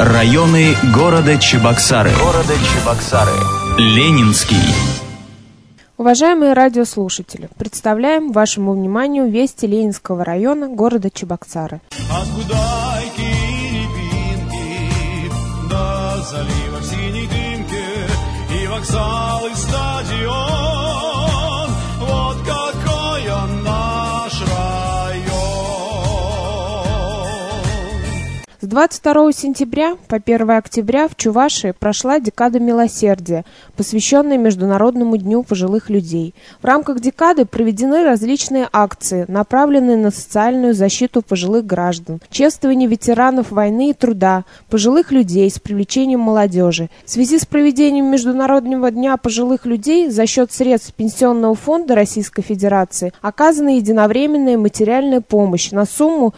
Районы города Чебоксары. Ленинский. Уважаемые радиослушатели, представляем вашему вниманию вести Ленинского района города Чебоксары. От Гудайки и Рябинки до залива в синей дымке и вокзал, и стадион. Вот какой он наш район. С 22 сентября по 1 октября в Чувашии прошла декада милосердия, посвященная Международному дню пожилых людей. В рамках декады проведены различные акции, направленные на социальную защиту пожилых граждан, чествование ветеранов войны и труда, пожилых людей с привлечением молодежи. В связи с проведением Международного дня пожилых людей за счет средств Пенсионного фонда Российской Федерации оказана единовременная материальная помощь на сумму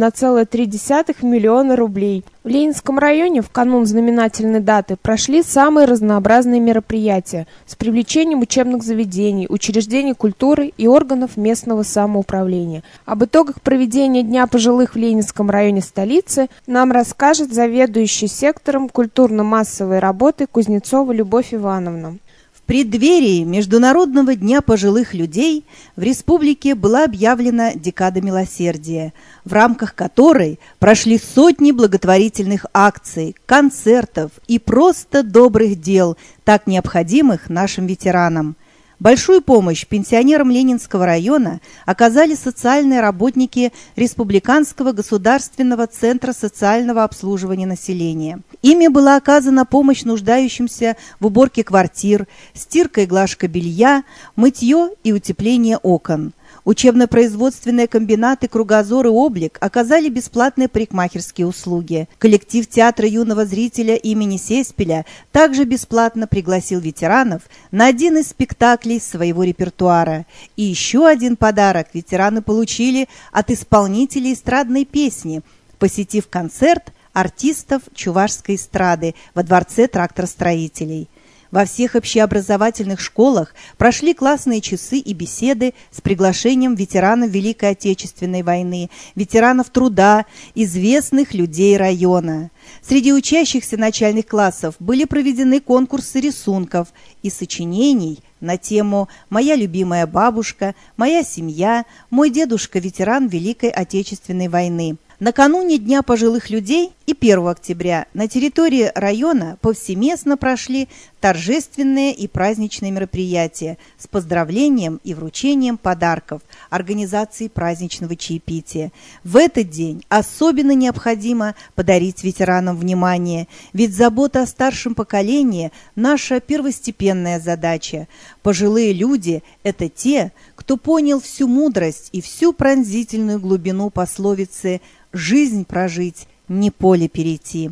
1,3 миллиона рублей. В Ленинском районе в канун знаменательной даты прошли самые разнообразные мероприятия с привлечением учебных заведений, учреждений культуры и органов местного самоуправления. Об итогах проведения Дня пожилых в Ленинском районе столицы нам расскажет заведующий сектором культурно-массовой работы Кузнецова Любовь Ивановна. В преддверии Международного дня пожилых людей в республике была объявлена декада милосердия, в рамках которой прошли сотни благотворительных акций, концертов и просто добрых дел, так необходимых нашим ветеранам. Большую помощь пенсионерам Ленинского района оказали социальные работники Республиканского государственного центра социального обслуживания населения. Ими была оказана помощь нуждающимся в уборке квартир, стирка и глажка белья, мытье и утепление окон. Учебно-производственные комбинаты «Кругозор» и «Облик» оказали бесплатные парикмахерские услуги. Коллектив театра юного зрителя имени Сеспеля также бесплатно пригласил ветеранов на один из спектаклей своего репертуара. И еще один подарок ветераны получили от исполнителей эстрадной песни, посетив концерт артистов чувашской эстрады во Дворце тракторостроителей. Во всех общеобразовательных школах прошли классные часы и беседы с приглашением ветеранов Великой Отечественной войны, ветеранов труда, известных людей района. Среди учащихся начальных классов были проведены конкурсы рисунков и сочинений на тему «Моя любимая бабушка», «Моя семья», «Мой дедушка ветеран Великой Отечественной войны». Накануне Дня пожилых людей и 1 октября на территории района повсеместно прошли торжественные и праздничные мероприятия с поздравлением и вручением подарков, организацией праздничного чаепития. В этот день особенно необходимо подарить ветеранам внимание, ведь забота о старшем поколении – наша первостепенная задача. Пожилые люди – это те, кто понял всю мудрость и всю пронзительную глубину пословицы «Жизнь прожить, не поле перейти».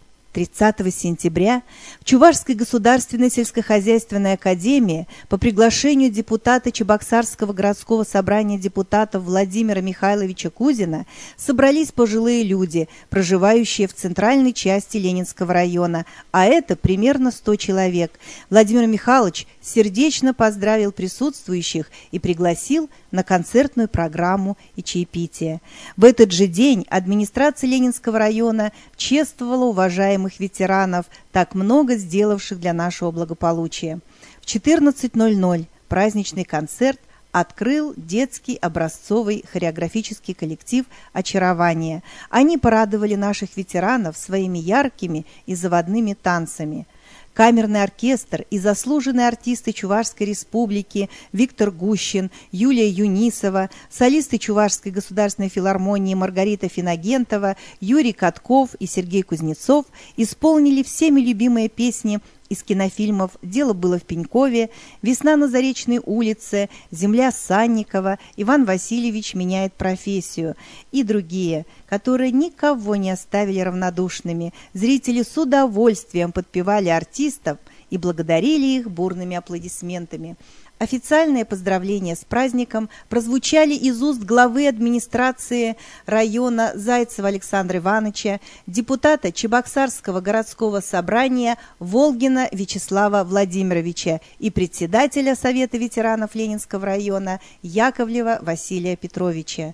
30 сентября в Чувашской государственной сельскохозяйственной академии по приглашению депутата Чебоксарского городского собрания депутатов Владимира Михайловича Кузина собрались пожилые люди, проживающие в центральной части Ленинского района, а это примерно 100 человек. Владимир Михайлович сердечно поздравил присутствующих и пригласил на концертную программу и чаепитие. В этот же день администрация Ленинского района чествовала уважаемых ветеранов, так много сделавших для нашего благополучия. В 14:00 праздничный концерт открыл детский образцовый хореографический коллектив «Очарование». Они порадовали наших ветеранов своими яркими и заводными танцами. Камерный оркестр и заслуженные артисты Чувашской республики Виктор Гущин, Юлия Юнисова, солисты Чувашской государственной филармонии Маргарита Финагентова, Юрий Катков и Сергей Кузнецов исполнили всеми любимые песни из кинофильмов «Дело было в Пенькове», «Весна на Заречной улице», «Земля Санникова», «Иван Васильевич меняет профессию» и другие, которые никого не оставили равнодушными. Зрители с удовольствием подпевали артистов и благодарили их бурными аплодисментами. Официальные поздравления с праздником прозвучали из уст главы администрации района Зайцева Александра Ивановича, депутата Чебоксарского городского собрания Волгина Вячеслава Владимировича и председателя Совета ветеранов Ленинского района Яковлева Василия Петровича.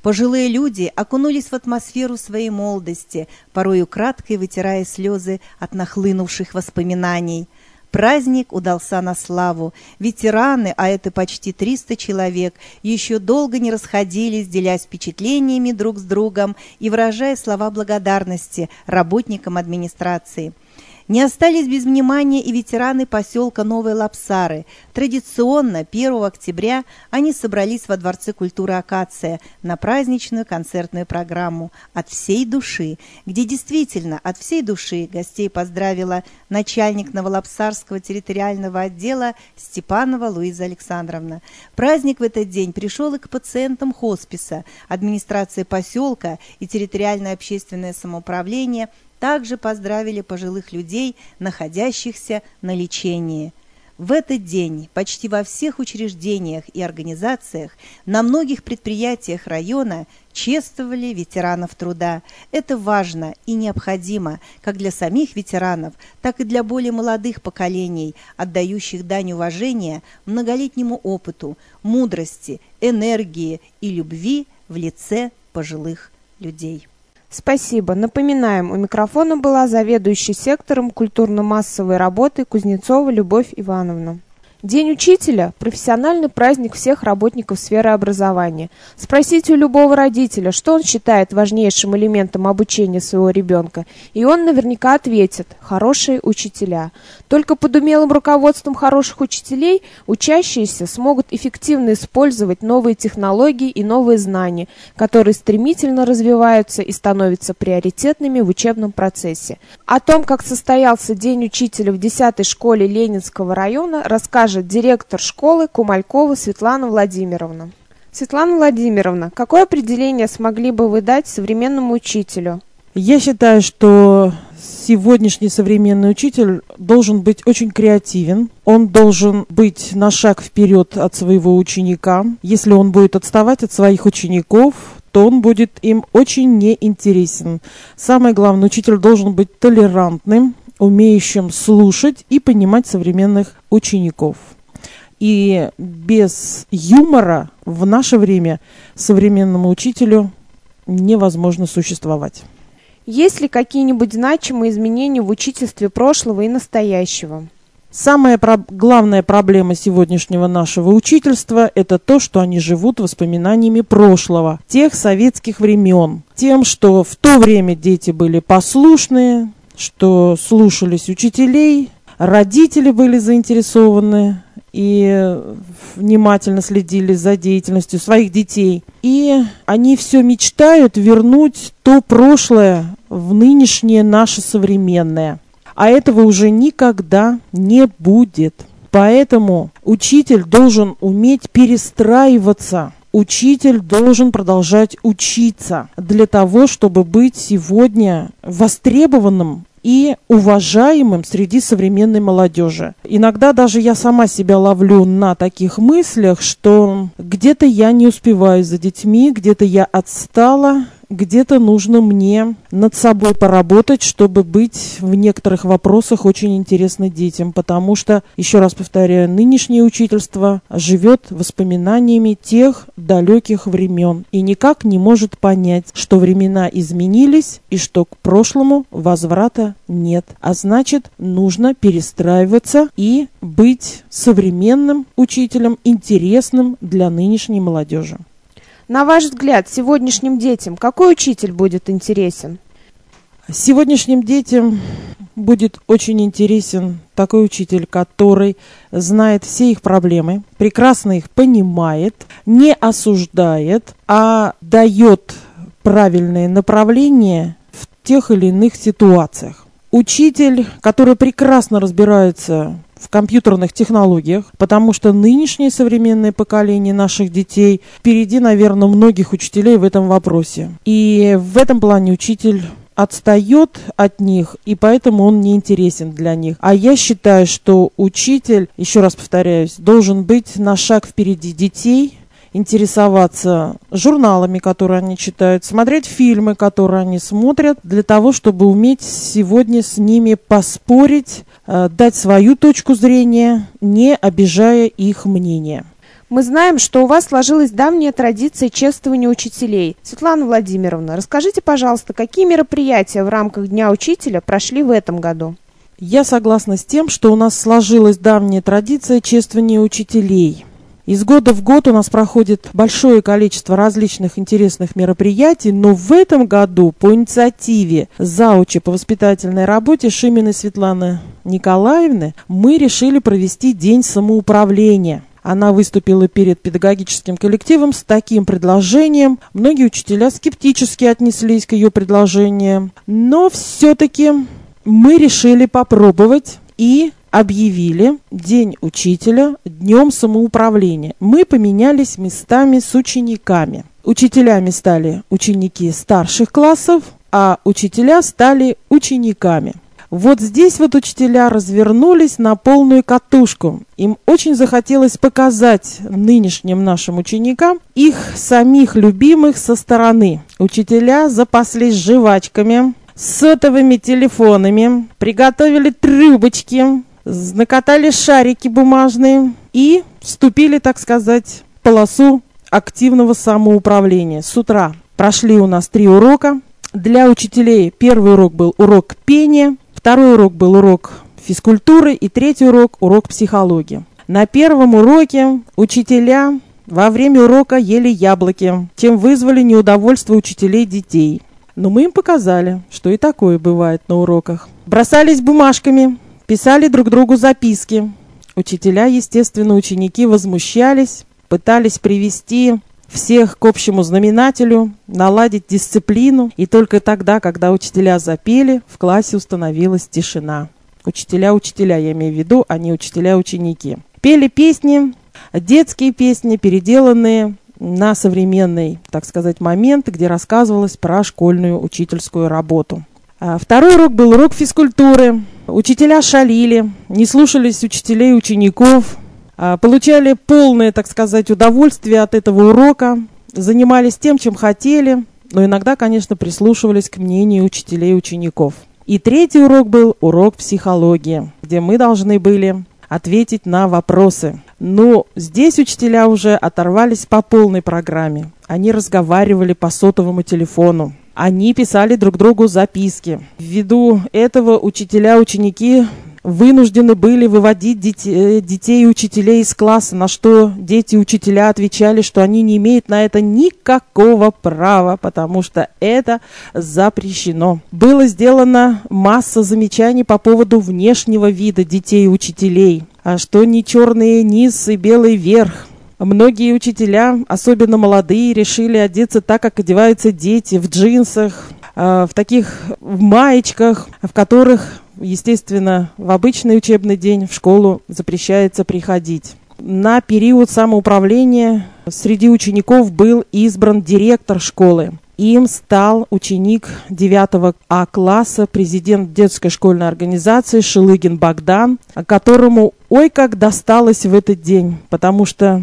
Пожилые люди окунулись в атмосферу своей молодости, порой украдкой вытирая слезы от нахлынувших воспоминаний. Праздник удался на славу. Ветераны, а это почти 300 человек, еще долго не расходились, делясь впечатлениями друг с другом и выражая слова благодарности работникам администрации. Не остались без внимания и ветераны поселка Новые Лапсары. Традиционно 1 октября они собрались во Дворце культуры «Акация» на праздничную концертную программу «От всей души», где действительно от всей души гостей поздравила начальник Новолапсарского территориального отдела Степанова Луиза Александровна. Праздник в этот день пришел и к пациентам хосписа. Администрация поселка и территориальное общественное самоуправление также поздравили пожилых людей, находящихся на лечении. В этот день почти во всех учреждениях и организациях, на многих предприятиях района чествовали ветеранов труда. Это важно и необходимо как для самих ветеранов, так и для более молодых поколений, отдающих дань уважения многолетнему опыту, мудрости, энергии и любви в лице пожилых людей. Спасибо. Напоминаем, у микрофона была заведующая сектором культурно-массовой работы Кузнецова Любовь Ивановна. День учителя – профессиональный праздник всех работников сферы образования. Спросите у любого родителя, что он считает важнейшим элементом обучения своего ребенка, и он наверняка ответит – хорошие учителя. Только под умелым руководством хороших учителей учащиеся смогут эффективно использовать новые технологии и новые знания, которые стремительно развиваются и становятся приоритетными в учебном процессе. О том, как состоялся День учителя в 10-й школе Ленинского района, расскажет директор школы Кумалькова Светлана Владимировна. Светлана Владимировна, какое определение смогли бы вы дать современному учителю? Я считаю, что сегодняшний современный учитель должен быть очень креативен. Он должен быть на шаг вперед от своего ученика. Если он будет отставать от своих учеников, то он будет им очень неинтересен. Самое главное, учитель должен быть толерантным, умеющим слушать и понимать современных учеников. И без юмора в наше время современному учителю невозможно существовать. Есть ли какие-нибудь значимые изменения в учительстве прошлого и настоящего? Самая главная проблема сегодняшнего нашего учительства – это то, что они живут воспоминаниями прошлого, тех советских времен. Тем, что в то время дети были послушные, что слушались учителей, родители были заинтересованы и внимательно следили за деятельностью своих детей. И они все мечтают вернуть то прошлое в нынешнее наше современное. А этого уже никогда не будет. Поэтому учитель должен уметь перестраиваться. Учитель должен продолжать учиться для того, чтобы быть сегодня востребованным и уважаемым среди современной молодежи. Иногда даже я сама себя ловлю на таких мыслях, что где-то я не успеваю за детьми, где-то я отстала, где-то нужно мне над собой поработать, чтобы быть в некоторых вопросах очень интересной детям, потому что, еще раз повторяю, нынешнее учительство живет воспоминаниями тех далеких времен и никак не может понять, что времена изменились и что к прошлому возврата нет. А значит, нужно перестраиваться и быть современным учителем, интересным для нынешней молодежи. На ваш взгляд, сегодняшним детям какой учитель будет интересен? Сегодняшним детям будет очень интересен такой учитель, который знает все их проблемы, прекрасно их понимает, не осуждает, а дает правильное направление в тех или иных ситуациях. Учитель, который прекрасно разбирается в компьютерных технологиях, потому что нынешнее современное поколение наших детей впереди, наверное, многих учителей в этом вопросе. И в этом плане учитель отстает от них, и поэтому он не интересен для них. А я считаю, что учитель, еще раз повторяюсь, должен быть на шаг впереди детей, интересоваться журналами, которые они читают, смотреть фильмы, которые они смотрят, для того, чтобы уметь сегодня с ними поспорить, дать свою точку зрения, не обижая их мнение. Мы знаем, что у вас сложилась давняя традиция чествования учителей. Светлана Владимировна, расскажите, пожалуйста, какие мероприятия в рамках Дня учителя прошли в этом году? Я согласна с тем, что у нас сложилась давняя традиция чествования учителей. Из года в год у нас проходит большое количество различных интересных мероприятий, но в этом году по инициативе заучи по воспитательной работе Шиминой Светланы Николаевны мы решили провести День самоуправления. Она выступила перед педагогическим коллективом с таким предложением. Многие учителя скептически отнеслись к ее предложениям, но все-таки мы решили попробовать и объявили День учителя Днем самоуправления. Мы поменялись местами с учениками. Учителями стали ученики старших классов, а учителя стали учениками. Вот здесь вот учителя развернулись на полную катушку. Им очень захотелось показать нынешним нашим ученикам их самих любимых со стороны. Учителя запаслись жвачками, сотовыми телефонами, приготовили трубочки, накатали шарики бумажные и вступили, так сказать, в полосу активного самоуправления. С утра прошли у нас 3 урока. Для учителей первый урок был урок пения, второй урок был урок физкультуры и третий урок – урок психологии. На первом уроке учителя во время урока ели яблоки, чем вызвали неудовольствие учителей детей. Но мы им показали, что и такое бывает на уроках. Бросались бумажками, писали друг другу записки. Учителя, естественно, ученики возмущались, пытались привести всех к общему знаменателю, наладить дисциплину. И только тогда, когда учителя запели, в классе установилась тишина. Учителя, я имею в виду, а не учителя-ученики. Пели песни, детские песни, переделанные на современный, так сказать, момент, где рассказывалось про школьную учительскую работу. Второй урок был урок физкультуры. Учителя шалили, не слушались учителей и учеников, получали полное, так сказать, удовольствие от этого урока, занимались тем, чем хотели, но иногда, конечно, прислушивались к мнению учителей и учеников. И третий урок был урок психологии, где мы должны были ответить на вопросы. Но здесь учителя уже оторвались по полной программе. Они разговаривали по сотовому телефону. Они писали друг другу записки. Ввиду этого учителя, ученики вынуждены были выводить детей и учителей из класса, на что дети и учителя отвечали, что они не имеют на это никакого права, потому что это запрещено. Было сделано масса замечаний по поводу внешнего вида детей и учителей, что не черный низ и белый верх. Многие учителя, особенно молодые, решили одеться так, как одеваются дети, в джинсах, в таких маечках, в которых, естественно, в обычный учебный день в школу запрещается приходить. На период самоуправления среди учеников был избран директор школы. Им стал ученик 9 А класса, президент детской школьной организации Шелыгин Богдан, которому ой как досталось в этот день, потому что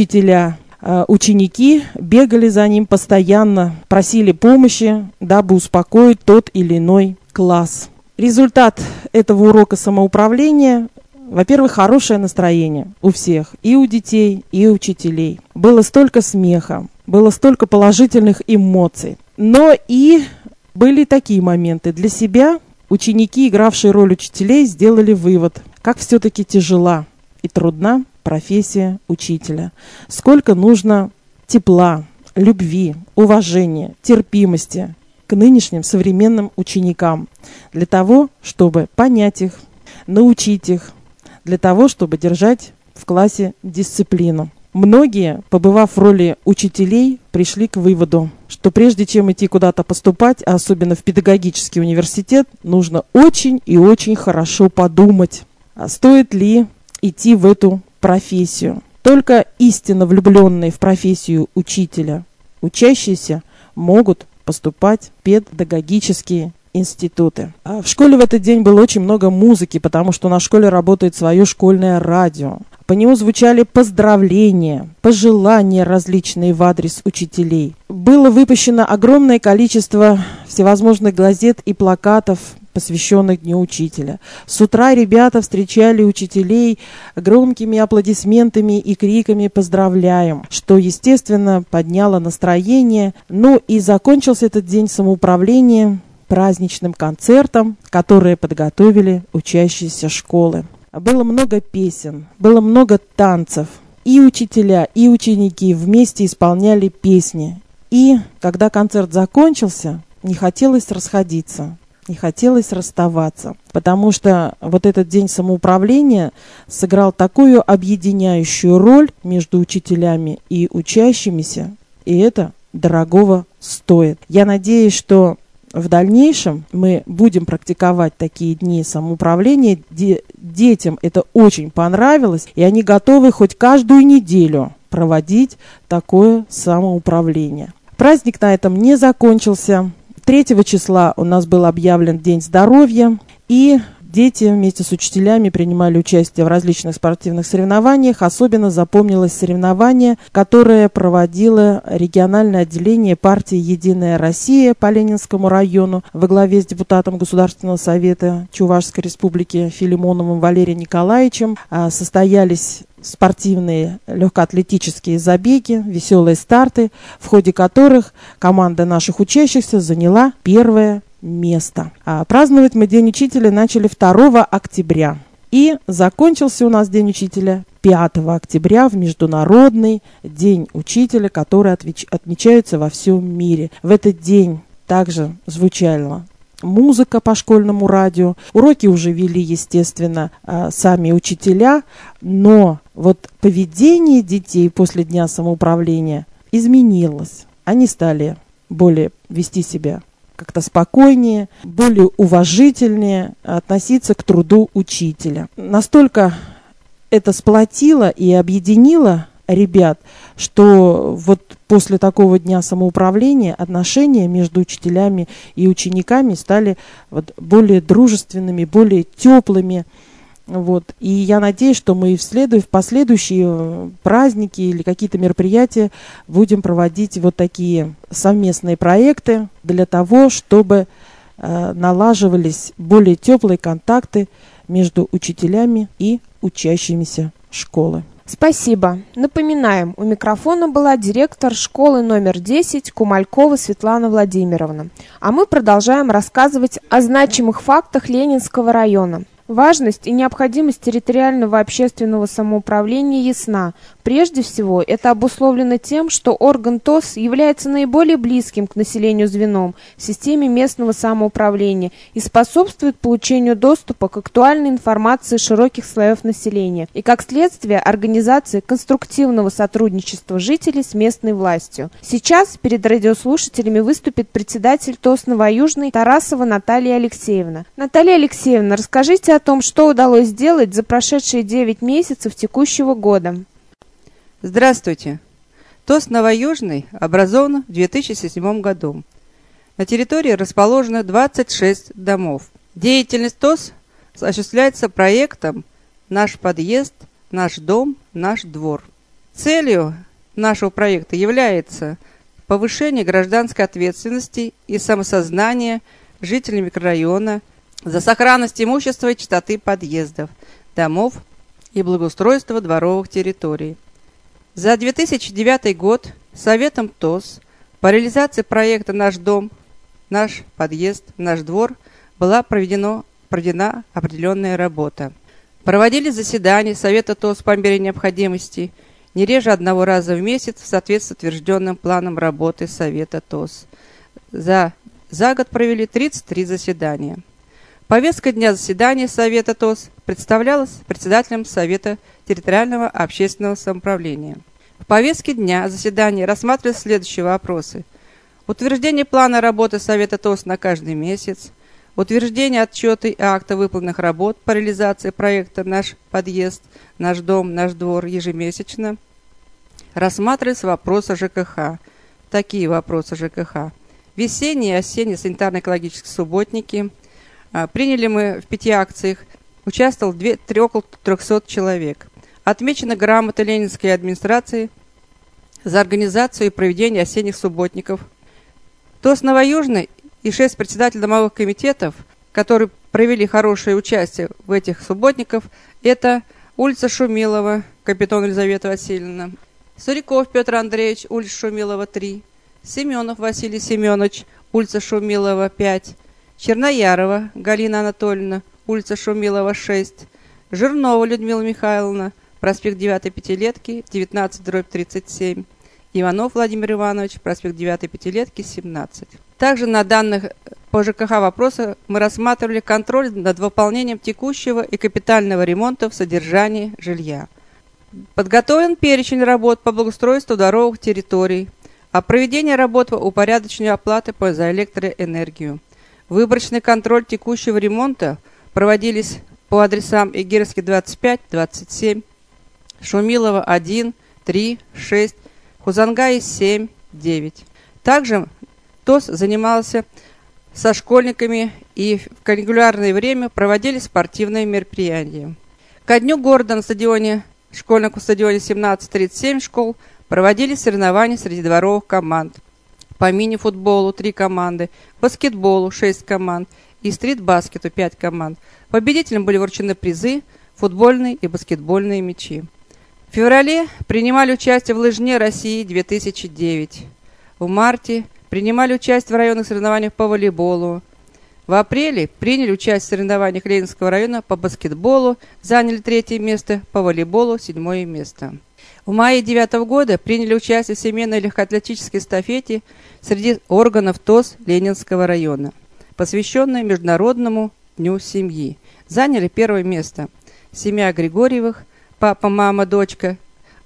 ученики бегали за ним постоянно, просили помощи, дабы успокоить тот или иной класс. Результат этого урока самоуправления, во-первых, хорошее настроение у всех, и у детей, и у учителей. Было столько смеха, было столько положительных эмоций. Но и были такие моменты. Для себя ученики, игравшие роль учителей, сделали вывод, как все-таки тяжела и трудна профессия учителя. Сколько нужно тепла, любви, уважения, терпимости к нынешним современным ученикам для того, чтобы понять их, научить их, для того, чтобы держать в классе дисциплину. Многие, побывав в роли учителей, пришли к выводу, что прежде чем идти куда-то поступать, а особенно в педагогический университет, нужно очень и очень хорошо подумать, а стоит ли идти в эту профессию. Только истинно влюбленные в профессию учителя учащиеся могут поступать в педагогические институты. В школе в этот день было очень много музыки, потому что на школе работает свое школьное радио. По нему звучали поздравления, пожелания различные в адрес учителей. Было выпущено огромное количество всевозможных газет и плакатов, посвященных Дню Учителя. С утра ребята встречали учителей громкими аплодисментами и криками «Поздравляем!», что, естественно, подняло настроение. Ну и закончился этот день самоуправления праздничным концертом, который подготовили учащиеся школы. Было много песен, было много танцев. И учителя, и ученики вместе исполняли песни. И когда концерт закончился, не хотелось расходиться, не хотелось расставаться, потому что вот этот день самоуправления сыграл такую объединяющую роль между учителями и учащимися, и это дорогого стоит. Я надеюсь, что в дальнейшем мы будем практиковать такие дни самоуправления. Детям это очень понравилось, и они готовы хоть каждую неделю проводить такое самоуправление. Праздник на этом не закончился. 3 числа у нас был объявлен День здоровья, и дети вместе с учителями принимали участие в различных спортивных соревнованиях. Особенно запомнилось соревнование, которое проводило региональное отделение партии «Единая Россия» по Ленинскому району во главе с депутатом Государственного совета Чувашской республики Филимоновым Валерием Николаевичем. Состоялись спортивные легкоатлетические забеги, веселые старты, в ходе которых команда наших учащихся заняла первое место. Праздновать мы День Учителя начали 2 октября. И закончился у нас День Учителя 5 октября в Международный День Учителя, который отмечается во всем мире. В этот день также звучала музыка по школьному радио. Уроки уже вели, естественно, сами учителя, но вот поведение детей после Дня самоуправления изменилось. Они стали более вести себя как-то спокойнее, более уважительнее относиться к труду учителя. Настолько это сплотило и объединило ребят, что вот после такого дня самоуправления отношения между учителями и учениками стали вот более дружественными, более теплыми. Вот. И я надеюсь, что мы в последующие праздники или какие-то мероприятия будем проводить вот такие совместные проекты для того, чтобы налаживались более теплые контакты между учителями и учащимися школы. Спасибо. Напоминаем, у микрофона была директор школы номер 10 Кумалькова Светлана Владимировна. А мы продолжаем рассказывать о значимых фактах Ленинского района. Важность и необходимость территориального общественного самоуправления ясна. Прежде всего, это обусловлено тем, что орган ТОС является наиболее близким к населению звеном в системе местного самоуправления и способствует получению доступа к актуальной информации широких слоев населения и, как следствие, организации конструктивного сотрудничества жителей с местной властью. Сейчас перед радиослушателями выступит председатель ТОС Новоюжный Тарасова Наталья Алексеевна. Наталья Алексеевна, расскажите о том, что удалось сделать за прошедшие 9 месяцев текущего года. Здравствуйте. ТОС Новоюжный образован в 2007 году. На территории расположено 26 домов. Деятельность ТОС осуществляется проектом «Наш подъезд, наш дом, наш двор». Целью нашего проекта является повышение гражданской ответственности и самосознания жителей микрорайона за сохранность имущества и чистоты подъездов, домов и благоустройство дворовых территорий. За 2009 год Советом ТОС по реализации проекта «Наш дом, наш подъезд, наш двор» была проведена определенная работа. Проводились заседания Совета ТОС по мере необходимости не реже 1 раза в месяц в соответствии с утвержденным планом работы Совета ТОС. За год провели 33 заседания. Повестка дня заседания Совета ТОС представлялась председателем Совета территориального общественного самоуправления. В повестке дня заседания рассматривались следующие вопросы: утверждение плана работы Совета ТОС на каждый месяц, утверждение отчета и акта выполненных работ по реализации проекта «Наш подъезд, наш дом, наш двор» ежемесячно. Рассматривались вопросы ЖКХ. Такие вопросы ЖКХ: весенние и осенние санитарно-экологические субботники. Приняли мы в 5 акциях, участвовало около 300 человек. Отмечена грамота Ленинской администрации за организацию и проведение осенних субботников. ТОС Новоюжный и 6 председателей домовых комитетов которые провели хорошее участие в этих субботниках, это улица Шумилова, капитан Елизавета Васильевна, Суриков Петр Андреевич, улица Шумилова, 3, Семенов Василий Семенович, улица Шумилова, 5, Черноярова Галина Анатольевна, улица Шумилова, 6, Жирнова Людмила Михайловна, проспект 9-й Пятилетки, 19/37, Иванов Владимир Иванович, проспект 9-й Пятилетки, 17. Также на данных по ЖКХ вопросах мы рассматривали контроль над выполнением текущего и капитального ремонта в содержании жилья. Подготовлен перечень работ по благоустройству дворовых территорий, а проведение работ по упорядочению оплаты за электроэнергию. Выборочный контроль текущего ремонта проводились по адресам Игерский 25, 27, Шумилова 1, 3, 6, Хузангай 7, 9. Также ТОС занимался со школьниками и в регулярное время проводили спортивные мероприятия. Ко дню города на стадионе, школьном стадионе 17-37 школ проводили соревнования среди дворовых команд. По мини-футболу 3 команды, баскетболу 6 команд и стрит-баскету 5 команд. Победителям были вручены призы, футбольные и баскетбольные мячи. В феврале принимали участие в Лыжне России 2009. В марте принимали участие в районных соревнованиях по волейболу. В апреле приняли участие в соревнованиях Ленинского района по баскетболу, заняли 3 место, по волейболу 7 место. В мае 2009 года приняли участие в семейной легкоатлетической эстафете среди органов ТОС Ленинского района, посвященной Международному дню семьи. Заняли 1 место. Семья Григорьевых, папа, мама, дочка,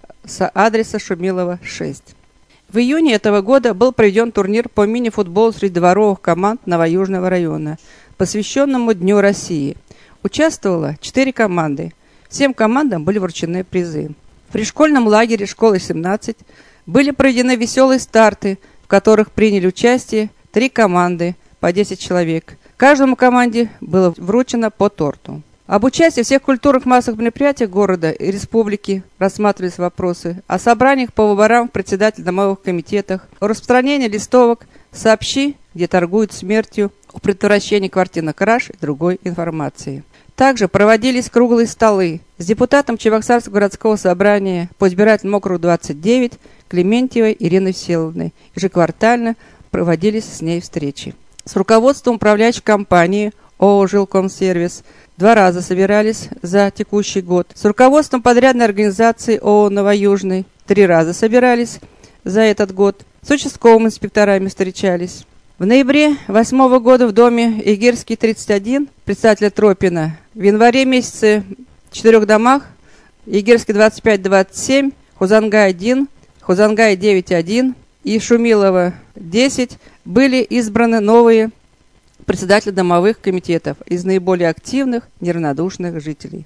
с адреса Шумилова, 6. В июне этого года был проведен турнир по мини-футболу среди дворовых команд Новоюжного района, посвященному Дню России. Участвовало 4 команды. Всем командам были вручены призы. В пришкольном лагере школы 17 были проведены веселые старты, в которых приняли участие 3 команды по 10 человек. Каждому команде было вручено по торту. Об участии в всех культурных массовых мероприятиях города и республики рассматривались вопросы о собраниях по выборам в председателей домовых комитетах, о распространении листовок «Сообщи, где торгуют смертью», о предотвращении квартирных краж и другой информации. Также проводились круглые столы с депутатом Чебоксарского городского собрания по избирательному округу 29 Клементьевой Ириной Всеволодовной. Ежеквартально проводились с ней встречи. С руководством управляющей компании ООО «Жилкомсервис» 2 раза собирались за текущий год. С руководством подрядной организации ООО «Новоюжный» 3 раза собирались за этот год. С участковыми инспекторами встречались. В ноябре 2008 года в доме Игерский 31 председателя Тропина. В январе месяце в 4 домах Игерский 25-27, Хузангай 1, Хузангай 9-1 и Шумилова 10 были избраны новые председателя домовых комитетов из наиболее активных, неравнодушных жителей.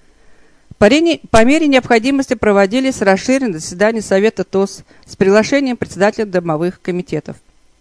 По мере необходимости проводились расширенные заседания Совета ТОС с приглашением председателя домовых комитетов.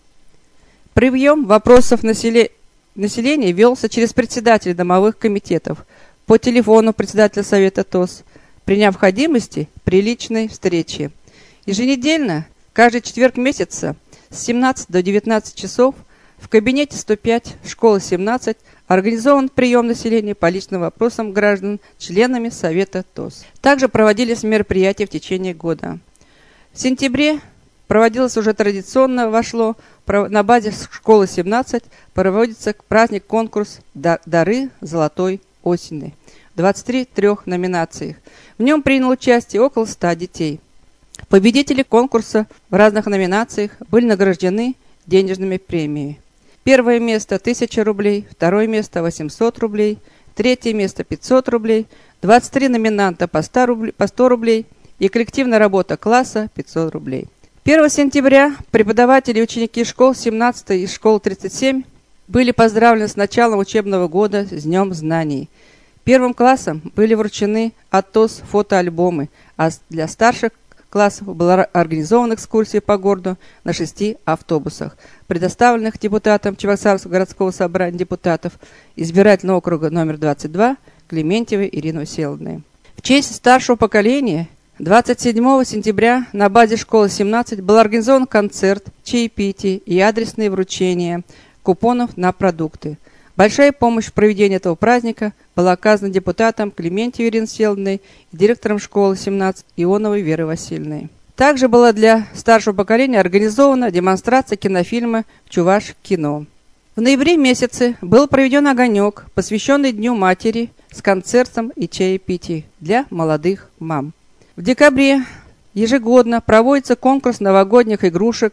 Прием вопросов населения велся через председателей домовых комитетов, по телефону председателя Совета ТОС, при необходимости при личной встрече. Еженедельно, каждый четверг месяца с 17 до 19 часов в кабинете 105 школы 17 организован прием населения по личным вопросам граждан членами Совета ТОС. Также проводились мероприятия в течение года. В сентябре проводилось уже традиционно, на базе школы 17 проводится праздник-конкурс «Дары золотой осени» в 23 номинациях. В нем приняло участие около 100 детей. Победители конкурса в разных номинациях были награждены денежными премиями. 1 место 1000 рублей, 2 место 800 рублей, 3 место 500 рублей, 23 номинанта по 100 рублей и коллективная работа класса 500 рублей. 1 сентября преподаватели и ученики школ 17 и школ 37 были поздравлены с началом учебного года с Днем знаний. Первым классам были вручены от ТОС фотоальбомы, а для старших классов была организована экскурсия по городу на 6 автобусах, предоставленных депутатам Чебоксарского городского собрания депутатов избирательного округа номер 22 Клементьевой Ириной Всеволодовной. В честь старшего поколения 27 сентября на базе школы 17 был организован концерт, чаепитие и адресные вручения купонов на продукты. Большая помощь в проведении этого праздника была оказана депутатом Клементьевой Ириной Всеволодовной и директором школы 17 Ионовой Верой Васильевной. Также была для старшего поколения организована демонстрация кинофильма «Чуваш кино». В ноябре месяце был проведен огонек, посвященный Дню матери, с концертом и чаепитием для молодых мам. В декабре ежегодно проводится конкурс новогодних игрушек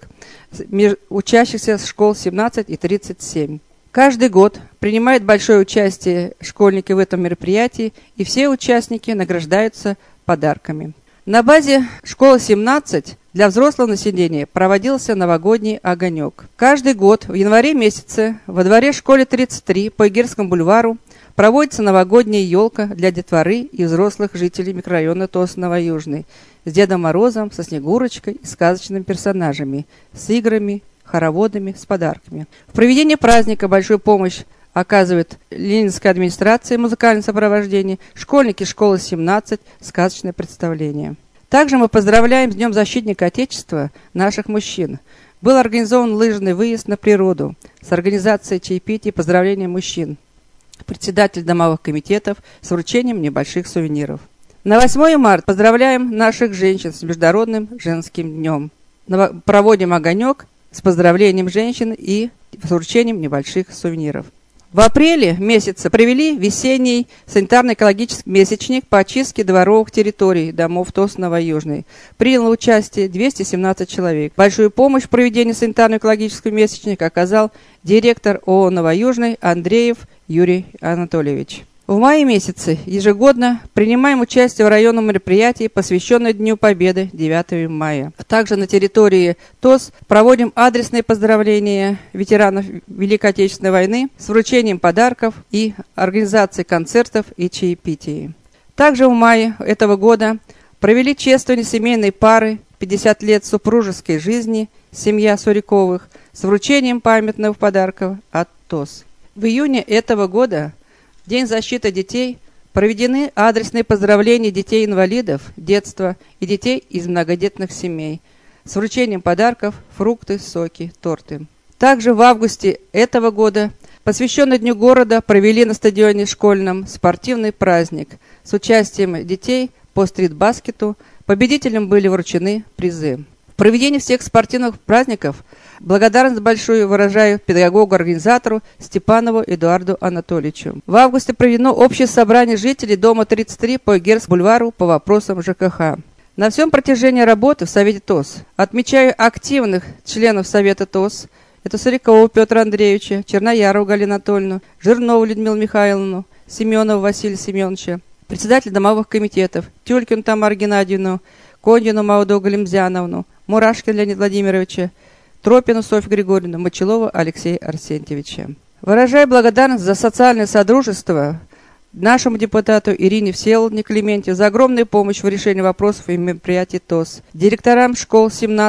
учащихся школ 17 и 37. Каждый год принимают большое участие школьники в этом мероприятии, и все участники награждаются подарками. На базе школы 17 для взрослого населения проводился новогодний огонек. Каждый год в январе месяце во дворе школы 33 по Игерскому бульвару проводится новогодняя елка для детворы и взрослых жителей микрорайона ТОС Новоюжный с Дедом Морозом, со Снегурочкой и сказочными персонажами, с играми, хороводами, с подарками. В проведении праздника большую помощь оказывает Ленинская администрация, музыкальное сопровождение, школьники школы 17, сказочное представление. Также мы поздравляем с Днем защитника Отечества наших мужчин. Был организован лыжный выезд на природу с организацией чаепития и поздравления мужчин. Председатель домовых комитетов с вручением небольших сувениров. На 8 марта поздравляем наших женщин с Международным женским днем. Проводим огонек с поздравлением женщин и с вручением небольших сувениров. В апреле месяце провели весенний санитарно-экологический месячник по очистке дворовых территорий домов ТОС Новоюжный. Приняло участие 217 человек. Большую помощь в проведении санитарно-экологического месячника оказал директор ООО «Новоюжный» Андреев Юрий Анатольевич. В мае месяце ежегодно принимаем участие в районном мероприятии, посвященном Дню Победы 9 мая. Также на территории ТОС проводим адресные поздравления ветеранов Великой Отечественной войны с вручением подарков и организацией концертов и чаепитий. Также в мае этого года провели чествование семейной пары 50 лет супружеской жизни, семья Суряковых, с вручением памятных подарков от ТОС. В июне этого года День защиты детей, проведены адресные поздравления детей-инвалидов, детства и детей из многодетных семей с вручением подарков, фрукты, соки, торты. Также в августе этого года, посвященный Дню города, провели на стадионе школьном спортивный праздник с участием детей по стрит-баскету. Победителям были вручены призы. В проведении всех спортивных праздников благодарность большую выражаю педагогу-организатору Степанову Эдуарду Анатольевичу. В августе проведено общее собрание жителей дома 33 по Игерскому бульвару по вопросам ЖКХ. На всем протяжении работы в Совете ТОС отмечаю активных членов Совета ТОС. Это Сурякова Петра Андреевича, Черноярову Галину Анатольевну, Жирнову Людмилу Михайловну, Семенова Василия Семеновича, председателя домовых комитетов, Тюлькину Тамару Геннадьевну, Кондину Мауду Галимзяновну, Мурашкина Леонида Владимировича, Тропину Софью Григорьевну, Мочелова Алексея Арсентьевича. Выражаю благодарность за социальное содружество нашему депутату Ирине Всеволодовне Клементьевой за огромную помощь в решении вопросов и мероприятий ТОС, директорам школ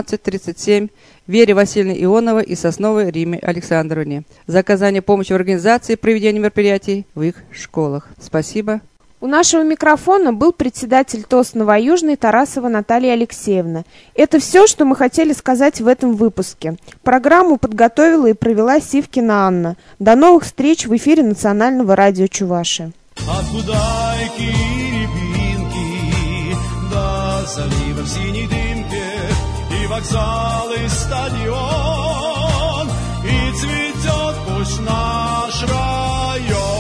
17-37 Вере Васильевне Ионовой и Сосновой Риме Александровне за оказание помощи в организации и проведении мероприятий в их школах. Спасибо. У нашего микрофона был председатель ТОС Новоюжный Тарасова Наталья Алексеевна. Это все, что мы хотели сказать в этом выпуске. Программу подготовила и провела Сивкина Анна. До новых встреч в эфире Национального радио Чувашия. От Гудайки и Рябинки до залива в синей дымке, и вокзал, и стадион, и цветет пусть наш район.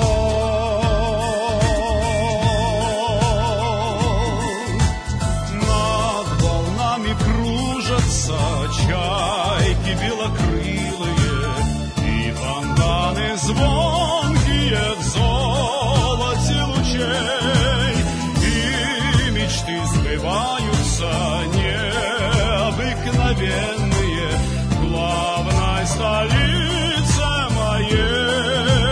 Над волнами кружатся чайки белокрылые, и фонтаны звонкие в золоте лучей, и мечты сбываются необыкновенные в главной столице моей.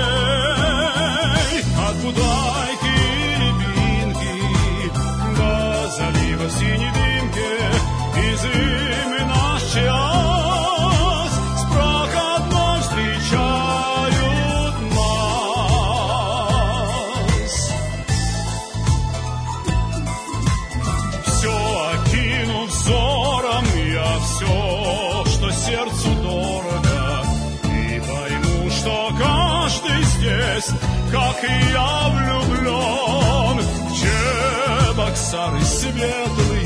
есть, как и я влюблен. Чебоксары светлые,